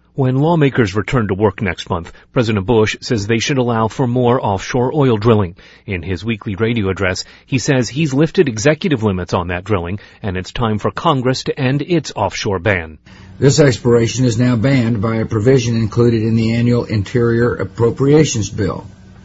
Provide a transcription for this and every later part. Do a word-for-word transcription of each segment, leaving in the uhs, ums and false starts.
When lawmakers return to work next month, President Bush says they should allow for more offshore oil drilling. In his weekly radio address, he says he's lifted executive limits on that drilling, and it's time for Congress to end its offshore ban. This exploration is now banned by a provision included in the annual Interior Appropriations Bill.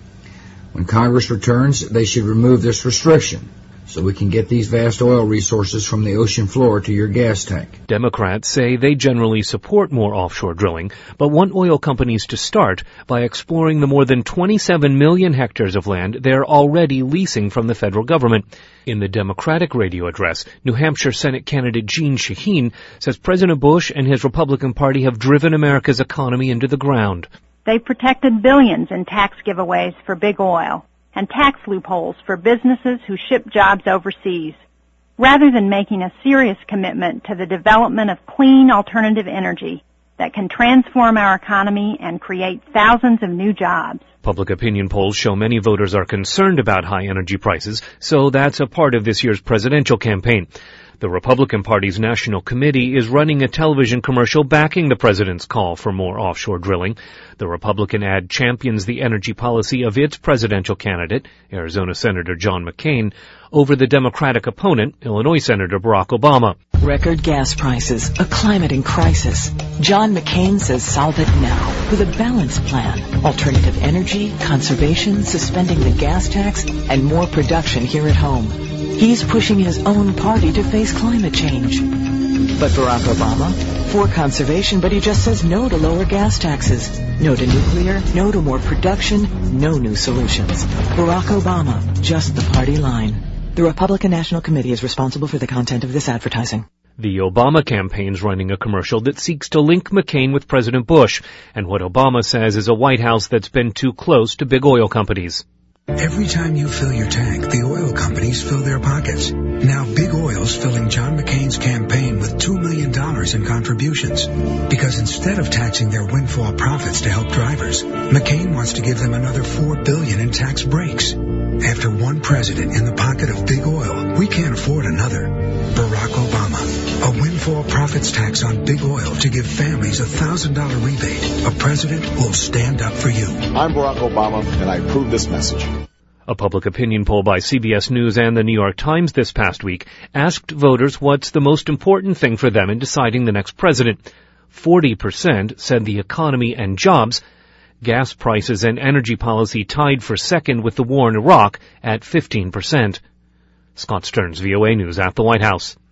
When Congress returns, they should remove this restriction, so we can get these vast oil resources from the ocean floor to your gas tank. Democrats say they generally support more offshore drilling, but want oil companies to start by exploring the more than twenty-seven million hectares of land they're already leasing from the federal government. In the Democratic radio address, New Hampshire Senate candidate Jeanne Shaheen says President Bush and his Republican Party have driven America's economy into the ground. They've protected billions in tax giveaways for big oil and tax loopholes for businesses who ship jobs overseas, rather than making a serious commitment to the development of clean alternative energy that can transform our economy and create thousands of new jobs. Public opinion polls show many voters are concerned about high energy prices, so that's a part of this year's presidential campaign. The Republican Party's National Committee is running a television commercial backing the president's call for more offshore drilling. The Republican ad champions the energy policy of its presidential candidate, Arizona Senator John McCain, over the Democratic opponent, Illinois Senator Barack Obama. Record gas prices, a climate in crisis. John McCain says solve it now with a balanced plan. Alternative energy, conservation, suspending the gas tax, and more production here at home. He's pushing his own party to face climate change. But Barack Obama, for conservation, but he just says no to lower gas taxes, no to nuclear, no to more production, no new solutions. Barack Obama, just the party line. The Republican National Committee is responsible for the content of this advertising. The Obama campaign's running a commercial that seeks to link McCain with President Bush and what Obama says is a White House that's been too close to big oil companies. Every time you fill your tank, the oil companies fill their pockets. Now Big Oil's filling John McCain's campaign with two million dollars in contributions. Because instead of taxing their windfall profits to help drivers, McCain wants to give them another four billion dollars in tax breaks. After one president in the pocket of Big Oil, we can't afford another. Barack Obama, a windfall profits tax on Big Oil to give families a one thousand dollars rebate. A president who'll stand up for you. I'm Barack Obama, and I approve this message. A public opinion poll by C B S News and the New York Times this past week asked voters what's the most important thing for them in deciding the next president. forty percent said the economy and jobs. Gas prices and energy policy tied for second with the war in Iraq at fifteen percent. Scott Stearns, V O A News at the White House.